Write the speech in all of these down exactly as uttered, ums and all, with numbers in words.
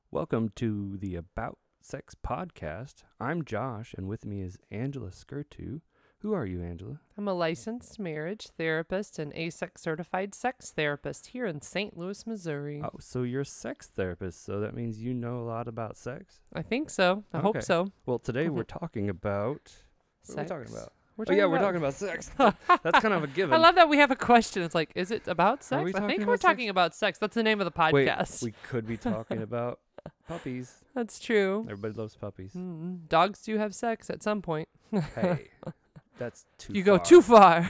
Welcome to the About Sex podcast. I'm Josh, and with me is Angela Skirtu. Who are you, Angela? I'm a licensed marriage therapist and A S E C certified sex therapist here in Saint Louis, Missouri. Oh, so you're a sex therapist, so that means you know a lot about sex? I think so. I hope Okay. so. Well, today we're talking about... What are we Sex. talking about? We're Oh, yeah, we're about- talking about sex. That's kind of a given. I love that we have a question. It's like, is it about sex? we I talking think about we're sex? talking about sex. That's the name of the Wait, podcast. we could be talking about puppies. That's true. Everybody loves puppies. Mm, dogs do have sex at some point. Hey, that's too you far. go too far.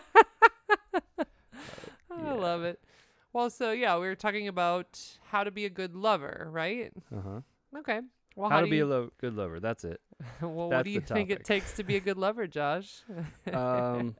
I Yeah. love it. Well, so yeah, we were talking about how to be a good lover, right? Uh-huh. Okay. Well, How, how, to do be you, a lo- good lover. That's it. well, what that's do you the think it topic. takes to be a good lover, Josh? Um,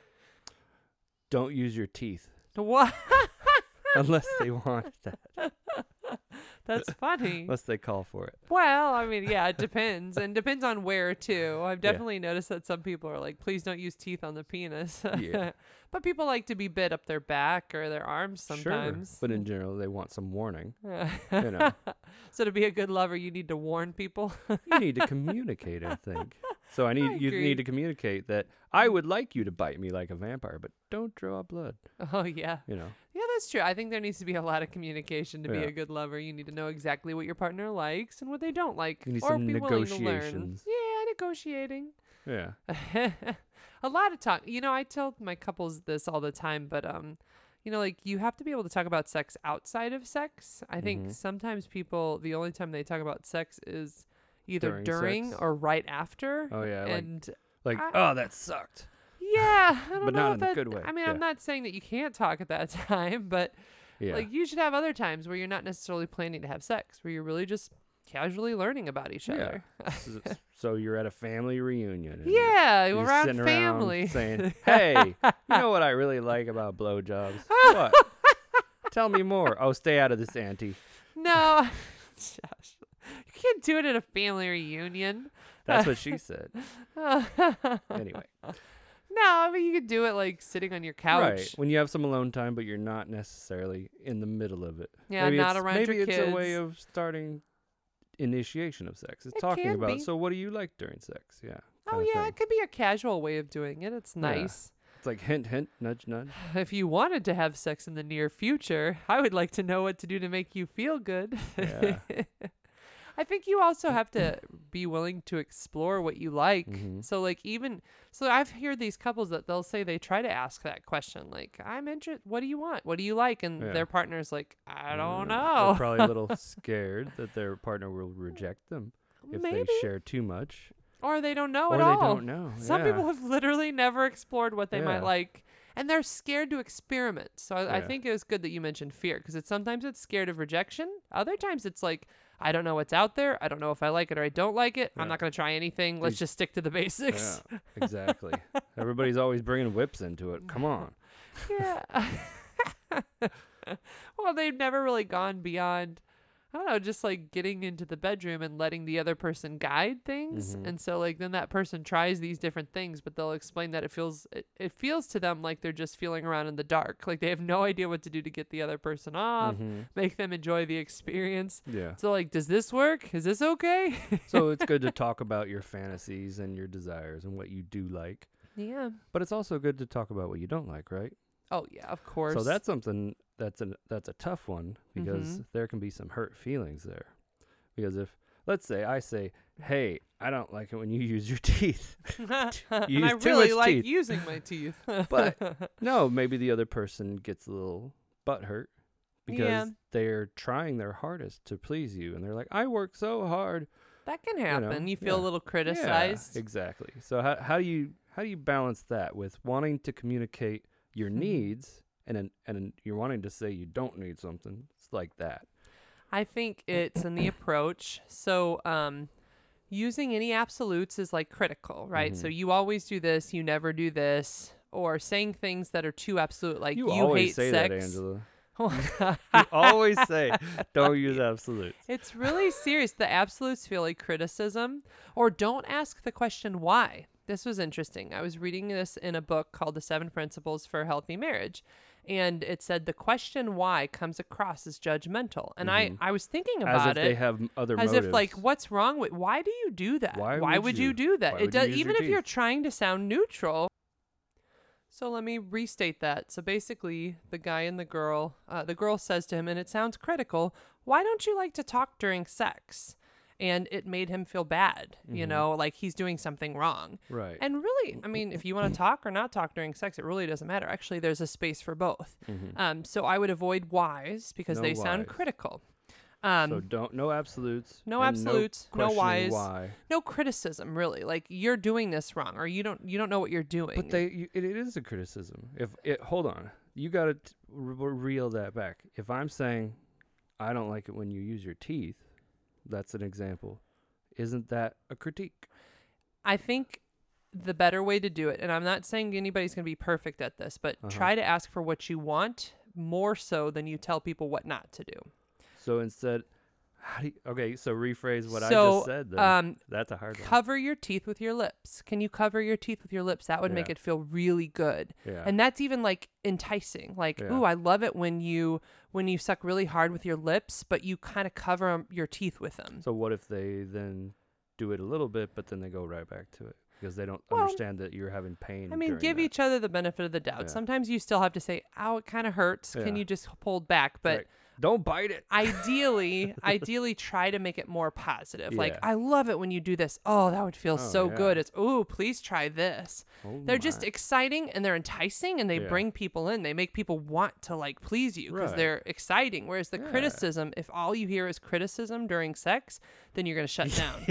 don't use your teeth What? unless they want that. That's funny. Unless they call for it. Well, I mean, yeah, it depends. And depends on where, too. I've definitely noticed that some people are like, please don't use teeth on the penis. Yeah. But people like to be bit up their back or their arms sometimes. Sure. But in general, they want some warning. Sure. You know. So to be a good lover, you need to warn people. You need to communicate, I think. So I need I you agree. need to communicate that I would like you to bite me like a vampire, but don't draw blood. Oh, yeah. You know. Yeah, that's true. I think there needs to be a lot of communication to be Yeah. a good lover. You need to know exactly what your partner likes and what they don't like. You need or some be willing to learn. negotiations. Yeah, negotiating. Yeah. A lot of talk. You know, I tell my couples this all the time, but um, you know, like you have to be able to talk about sex outside of sex. I think Mhm. sometimes people, the only time they talk about sex is either During during, sex? or right after. Oh yeah. Like and like I- oh that sucked. yeah, I don't But know not if in a that, good way. I mean, Yeah. I'm not saying that you can't talk at that time, but Yeah. like you should have other times where you're not necessarily planning to have sex, where you're really just casually learning about each Yeah. other. so, so you're at a family reunion. and you're- Yeah, You're around sitting family. around saying, "Hey, you know what I really like about blowjobs? What? Tell me more." Oh, stay out of this, Auntie. No, Josh, you can't do it at a family reunion. That's what she said. Anyway, No, I mean you could do it like sitting on your couch. right when you have some alone time, but you're not necessarily in the middle of it. Yeah, maybe not it's, around maybe your it's a way kids. of starting initiation of sex. It's It talking can about. be. So, what do you like during sex? Yeah. Oh kinda yeah, thing. it could be a casual way of doing it. It's Yeah. nice. It's like hint, hint, nudge, nudge. If you wanted to have sex in the near future, I would like to know what to do to make you feel good. Yeah. I think you also have to be willing to explore what you like. Mhm. So like even so I've heard these couples that they'll say they try to ask that question like I'm interested, what do you want? What do you like? And Yeah. their partner's like I don't Uh, know. They're probably a little scared that their partner will reject them if Maybe. they share too much, Or they don't know or at they all. don't know. Some yeah. people have literally never explored what they Yeah. might like, and they're scared to experiment. So I, I Yeah. think it was good that you mentioned fear, because it's sometimes it's scared of rejection. Other times it's like, I don't know what's out there. I don't know if I like it or I don't like it. Yeah. I'm not going to try anything. Let's These- just stick to the basics. Yeah, exactly. Everybody's always bringing whips into it. Come on. Yeah. Well, they've never really gone beyond, I don't know, just like getting into the bedroom and letting the other person guide things. Mhm. And so like then that person tries these different things, but they'll explain that it feels it, it feels to them like they're just feeling around in the dark. Like they have no idea what to do to get the other person off, Mhm. make them enjoy the experience. Yeah. So like, does this work? Is this okay? So it's good to talk about your fantasies and your desires and what you do like, Yeah. but it's also good to talk about what you don't like, right? Oh yeah, of course. So that's something that's a that's a tough one because Mhm. there can be some hurt feelings there. Because if let's say I say, "Hey, I don't like it when you use your teeth." and use I too really much like teeth. using my teeth. But no, maybe the other person gets a little butthurt because Yeah. they're trying their hardest to please you, and they're like, "I work so hard." that can know, happen. You, feel yeah. a little Yeah, criticized. exactly. So how how do you how do you balance that with wanting to communicate your Mhm. needs and then and then you're wanting to say you don't need something? It's like that. I think it's in the approach. So, um, using any absolutes is like critical, right? So Mhm. you always do this, you never do this, or saying things that are too absolute, like You, you, always hate say sex. that, Angela. You always say, "Don't use absolutes." It's really serious. The absolutes feel like criticism, or don't ask the question why. This was interesting. I was reading this in a book called The Seven Principles for a Healthy Marriage. And it said the question why comes across as judgmental. And Mhm. I, I was thinking As about if it they have m- other as motives. if like, what's wrong with, why do you do that? Why Why would would you? you do that? Why It would you does, use even your if you're teeth? trying to sound neutral. So let me restate that. So basically, the guy and the girl, uh, the girl says to him, and it sounds critical, why don't you like to talk during sex? And it made him feel bad, you Mhm. know, like he's doing something wrong. Right. And really, I mean, if you want to talk or not talk during sex, it really doesn't matter. Actually, there's a space for both. Mhm. Um, so I would avoid whys because No they sound whys. critical. Um, so don't no absolutes. no and absolutes, no questioning whys. Why? no criticism, really. Like you're doing this wrong, or you don't, you don't know what you're doing. But they, you, it, it is a criticism. If it, hold on, you got to re- reel that back. If I'm saying, I don't like it when you use your teeth, that's an example. Isn't that a critique? I think the better way to do it, and I'm not saying anybody's going to be perfect at this, but Uh-huh. try to ask for what you want more so than you tell people what not to do. So instead, how do you, okay, so rephrase what I so, just said then. um, That's a hard one. cover your teeth with your lips. Can you cover your teeth with your lips? That would make Yeah. it feel really good. Yeah. And that's even like enticing. Like, Yeah. ooh, I love it when you when you suck really hard with your lips, but you kind of cover 'em- your teeth with them. so what if they then do it a little bit, but then they go right back to it because they don't Well, understand that you're having pain? I mean, during give that. each other the benefit of the doubt. Yeah. Sometimes you still have to say, ow, it kind of hurts. Can Yeah. you just hold back? But Right. Don't bite it. ideally, ideally try to make it more positive. Like, Yeah. I love it when you do this. Oh, that would feel Oh, so yeah. good. It's, ooh, please try this. Oh They're just my. exciting and they're enticing and they Yeah. bring people in. They make people want to like please you because Right. they're exciting. Whereas the Yeah. criticism, if all you hear is criticism during sex, then you're going to shut down.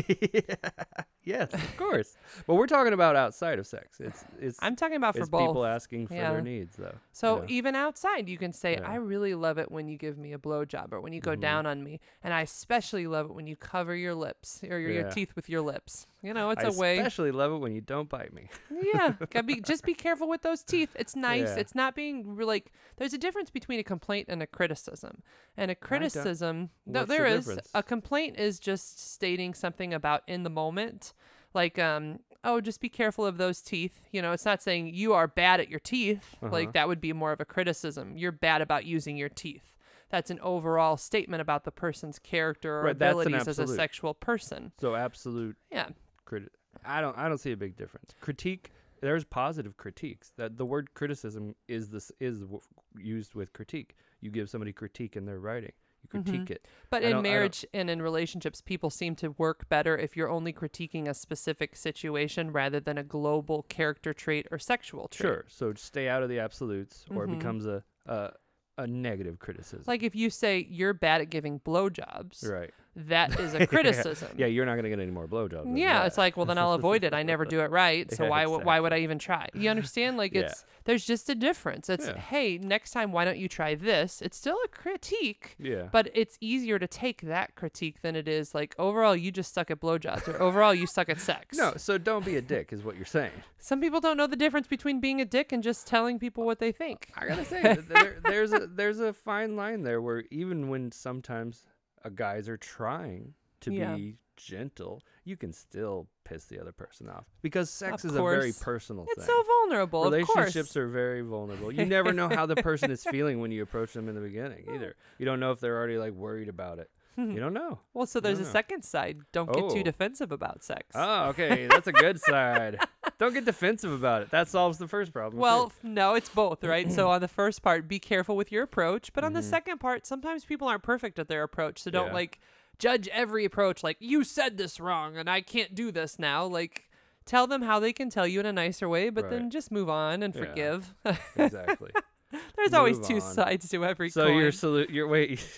Yes, of course. But we're talking about outside of sex. It's it's I'm talking about for it's both. people asking for Yeah. their needs though. So Yeah. even outside, you can say, Yeah. I really love it when you give me a blowjob or when you go Mhm. down on me. And I especially love it when you cover your lips or your, your Yeah. teeth with your lips. You know, it's I a way. especially love it when you don't bite me. Yeah. Gotta be, just be careful with those teeth. It's nice. Yeah. It's not being re- like, there's a difference between a complaint and a criticism. And a criticism, no, What's there the is. difference? A complaint is just stating something about in the moment. Like, um, oh, just be careful of those teeth. You know, it's not saying you are bad at your teeth. Uh-huh. Like, that would be more of a criticism. You're bad about using your teeth. That's an overall statement about the person's character or Right, that's an abilities as a absolute. sexual person. So absolute Yeah. criti- I don't I don't see a big difference. Critique, there's positive critiques. That the word criticism is this is w- used with critique. You give somebody critique in their writing. You critique it. But I in don't- I don't- marriage and in relationships, people seem to work better if you're only critiquing a specific situation rather than a global character trait or sexual trait. Sure. So stay out of the absolutes or Mhm. it becomes a a, a negative criticism. Like if you say you're bad at giving blowjobs, right. that is a criticism. Yeah, you're not going to get any more blowjobs. than Yeah, that. it's like, well, then I'll avoid it. I never do it right, so Yeah, why w- why would I even try? You understand? Like, Yeah. it's there's just a difference. It's Yeah. hey, next time, why don't you try this? It's still a critique, Yeah. but it's easier to take that critique than it is like overall you just suck at blowjobs or overall you suck at sex. No, so don't be a dick is what you're saying. Some people don't know the difference between being a dick and just telling people what they think. I gotta say, th- there, there's a there's a fine line there where even when sometimes uh, guys are trying to Yeah. be gentle, you can still piss the other person off because sex Of is a very course. personal It's thing. so vulnerable. Of Relationships course. are very vulnerable. You never know how the person is feeling when you approach them in the beginning either. You don't know if they're already like worried about it. You don't know. Well, so there's No, a no. second side. Don't get too Oh. defensive about sex. Oh, okay, that's a good side. Don't get defensive about it. That solves the first problem. Well, too. f- no, it's both, right? So on the first part, be careful with your approach, but on the Mhm. second part, sometimes people aren't perfect at their approach, so don't Yeah. like judge every approach like you said this wrong and I can't do this now. Like tell them how they can tell you in a nicer way, but then Right. just move on and Yeah. forgive. exactly. There's always Move two on. sides to every So coin. your solu- your wait,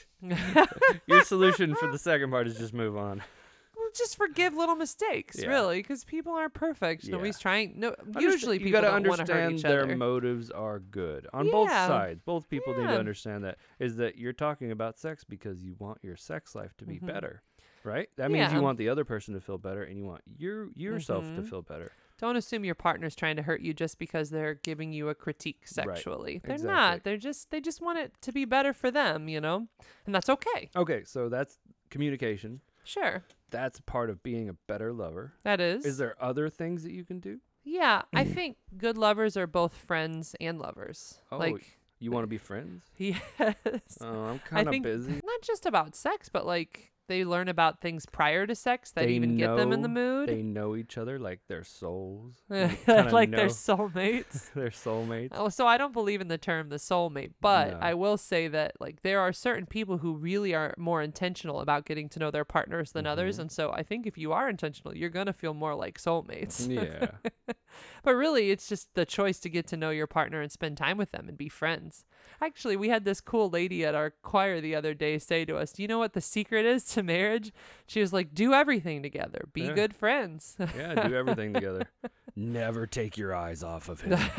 your solution for the second part is just move on. Well, just forgive little mistakes, Yeah. really, because people aren't perfect. Yeah. Nobody's trying. No, Understa- usually you people gotta don't want to hurt understand each their other. motives are good on both Yeah. sides. Both people need Yeah. to understand that is that you're talking about sex because you want your sex life to be Mhm. better, right? That means you Yeah. want the other person to feel better, and you want your yourself to Mhm. feel better. Don't assume your partner's trying to hurt you just because they're giving you a critique Right. sexually. They're Exactly. not. They're just they just want it to be better for them, you know? And that's okay. Okay, so that's communication. Sure. That's part of being a better lover. That is. Is there other things that you can do? Yeah, I think good lovers are both friends and lovers. Oh, like You want to be friends? Yes. Oh, I'm I kind of think busy. not just about sex, but like they learn about things prior to sex that They even get them in the know- mood. They know each other like their souls. like kinda their know- soulmates. Their soulmates. Oh, so I don't believe in the term the soulmate, but No. I will say that like there are certain people who really are more intentional about getting to know their partners than others, Mhm. and so I think if you are intentional, you're gonna feel more like soulmates. Yeah. But really, it's just the choice to get to know your partner and spend time with them and be friends. Actually, we had this cool lady at our choir the other day say to us, "Do you know what the secret is to marriage?" She was like, "Do everything together. Be Yeah. good friends." Yeah, do everything together. Never take your eyes off of him.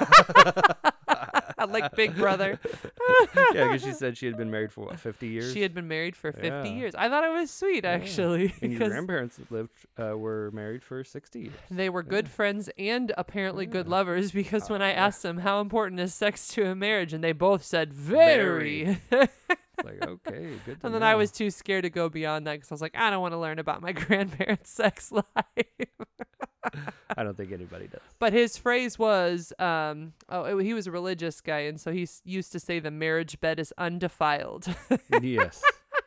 Like Big Brother. Yeah, because she said she had been married for what, fifty years? She had been married for fifty Yeah. years. I thought it was sweet, Yeah. actually. And your 'cause grandparents lived uh, were married for sixty years. they were good Yeah. friends and apparently good Yeah. lovers, because when Oh, I yeah. asked them how important is sex to a marriage, and they both said very. It's like, okay, good to And then know. I was too scared to go beyond that because I was like, I don't want to learn about my grandparents' sex life. I don't think anybody does. But his phrase was, um, oh, he was a religious guy, and so he s- used to say the marriage bed is undefiled. Yes.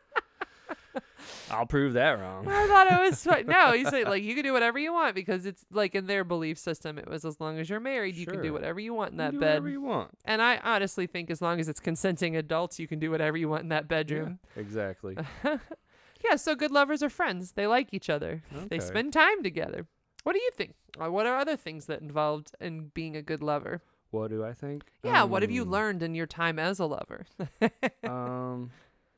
I'll prove that wrong. I thought it was fun. No, he said like you can do whatever you want because it's like in their belief system, it was as long as you're married, you can do Sure. whatever you want in You that do bed. whatever you want. And I honestly think as long as it's consenting adults, you can do whatever you want in that bedroom. Yeah, exactly. Yeah, so good lovers are friends. They like each other. They Okay. spend time together. What do you think? Or what are other things that involved in being a good lover? What do I think? Yeah, what have you Um, learned in your time as a lover? Um,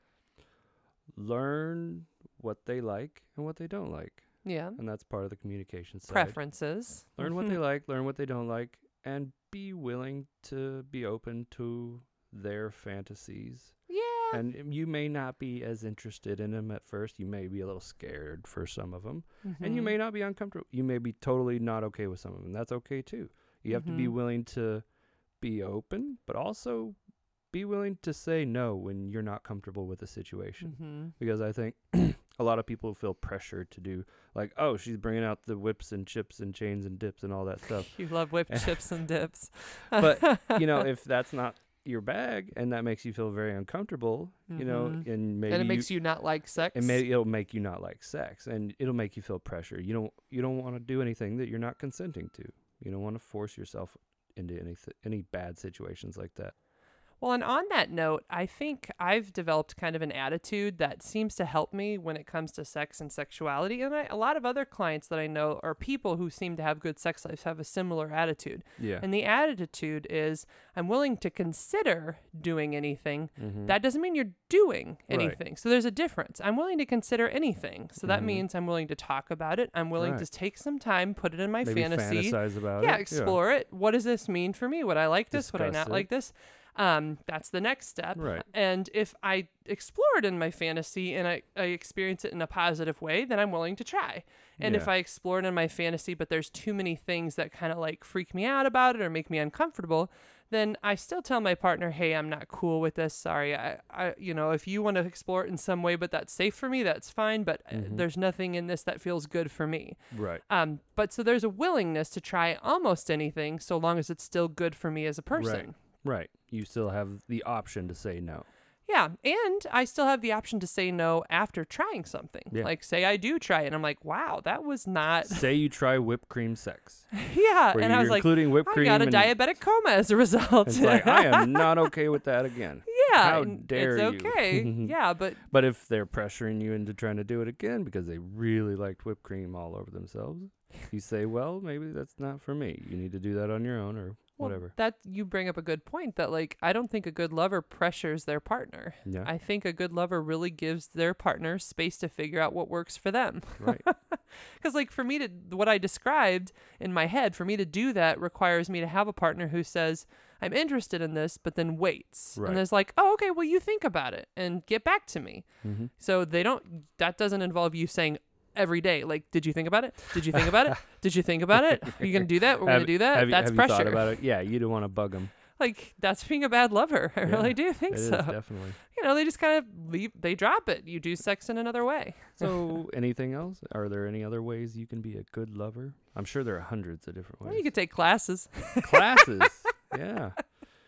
learn what they like and what they don't like, Yeah. and that's part of the communication side. Preferences. Learn what Mhm. they like, learn what they don't like, and be willing to be open to their fantasies. Yeah. And you may not be as interested in them at first. You may be a little scared for some of them, and you Mhm. may not be uncomfortable. You may be totally not okay with some of them. That's okay too. You have to be Mhm. willing to be open, but also be willing to say no when you're not comfortable with the situation. Mhm. Because I think a lot of people feel pressured to do, like, oh, she's bringing out the whips and chips and chains and dips and all that stuff. You love whipped chips and dips. But, you know, if that's not your bag and that makes you feel very uncomfortable, you know, Mhm. and maybe and it makes you, not like sex. and maybe it'll make you not like sex, and it'll make you feel pressure. You don't you don't want to do anything that you're not consenting to. You don't want to force yourself into any any bad situations like that. Well, and on that note, I think I've developed kind of an attitude that seems to help me when it comes to sex and sexuality. And I, a lot of other clients that I know or people who seem to have good sex lives have a similar attitude. Yeah. And the attitude is, I'm willing to consider doing anything. Mhm. That doesn't mean you're doing Right. anything. So there's a difference. I'm willing to consider anything. So that Mhm. means I'm willing to talk about it. I'm willing Right. to take some time, put it in my Maybe fantasy. fantasize about Yeah, it. explore it. What does this mean for me? Would I like this? Would I Discuss not it. like this? Um, that's the next step. Right. And if I explore it in my fantasy and I, I experience it in a positive way, then I'm willing to try. And if Yeah. I explore it in my fantasy, but there's too many things that kind of like freak me out about it or make me uncomfortable, then I still tell my partner, hey, I'm not cool with this. Sorry. I, I you know, if you want to explore it in some way, but that's safe for me, that's fine. But uh, Mhm. there's nothing in this that feels good for me. Right. Um, but so there's a willingness to try almost anything so long as it's still good for me as a person. Right. You still have the option to say no. Yeah. And I still have the option to say no after trying something. Yeah. Like, say I do try it, and I'm like, wow, that was not. Say you try whipped cream sex, Yeah. where And you're I was like, including whipped I cream. got a and diabetic coma as a result. It's like, I am not okay with that again. yeah. how and dare you. it's okay. Yeah. But But if they're pressuring you into trying to do it again because they really liked whipped cream all over themselves, you say, well, maybe that's not for me. You need to do that on your own or well, whatever. that you bring up a good point that, like, I don't think a good lover pressures their partner. Yeah. I think a good lover really gives their partner space to figure out what works for them. Right. Because, like, for me to, what I described in my head, for me to do that requires me to have a partner who says, I'm interested in this, but then waits. Right. And is like, oh, okay, well, you think about it and get back to me. Mm-hmm. So they don't, that doesn't involve you saying every day, like, did you think about it? Did you think about it? Did you think about it? Are you going to do that? We're going to do that? Have, you- That's have pressure. you thought about it? Yeah, you don't want to bug them. Like, that's being a bad lover. I Yeah, really do think It is, so. definitely. You know, they just kind of leave, they drop it. You do sex in another way. So, anything else? Are there any other ways you can be a good lover? I'm sure there are hundreds of different Well, ways. you could take classes. Classes. Yeah.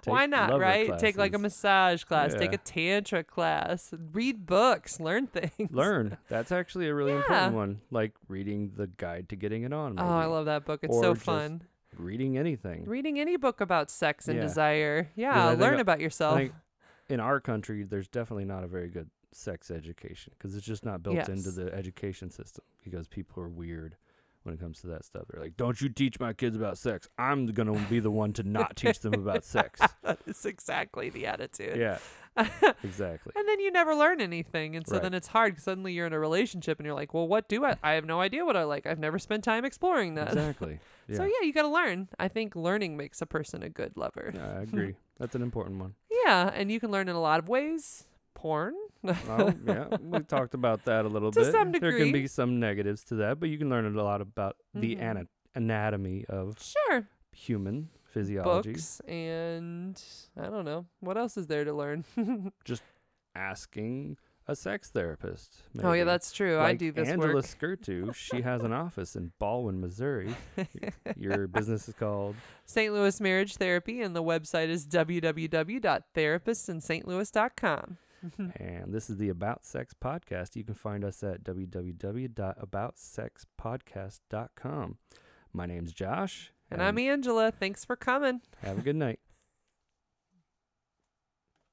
Take Why not, lover right? Take like a classes. massage class, take Yeah. a tantra class, read books, learn things. Learn. That's actually a really Yeah. important one. Like reading the Guide to Getting It On. Maybe. Oh, I love that book. It's Or so just fun. reading anything. Reading any book about sex and Yeah. desire. I Yeah, think learn I- about I yourself. think in our country, there's definitely not a very good sex education because it's just not built into Yes. the education system because people are weird when it comes to that stuff. They're like, don't you teach my kids about sex. I'm going to be the one to not teach them about sex. That is exactly the attitude. Yeah, exactly. And then you never learn anything. And so Right. then it's hard 'cause suddenly you're in a relationship and you're like, well, what do I? I have no idea what I like. I've never spent time exploring that. Exactly. Yeah. So yeah, you got to learn. I think learning makes a person a good lover. Yeah, I agree. That's an important one. Yeah. And you can learn in a lot of ways. Porn. Oh, yeah. We talked about that a little To bit. some There degree. can be some negatives to that, but you can learn a lot about the Mhm. ana- anatomy of Sure. human physiology. Books and I don't know. What else is there to learn? Asking a sex therapist. Oh, yeah, maybe. that's true. I Like do this Angela work. Skirtu, she has an office in Baldwin, Missouri. Your business is called Saint Louis Marriage Therapy, and the website is w w w dot therapists in st louis dot com. and this is the About Sex Podcast. You can find us at w w w dot about sex podcast dot com. My name's Josh. And I'm Angela. Thanks for coming. Have a good night.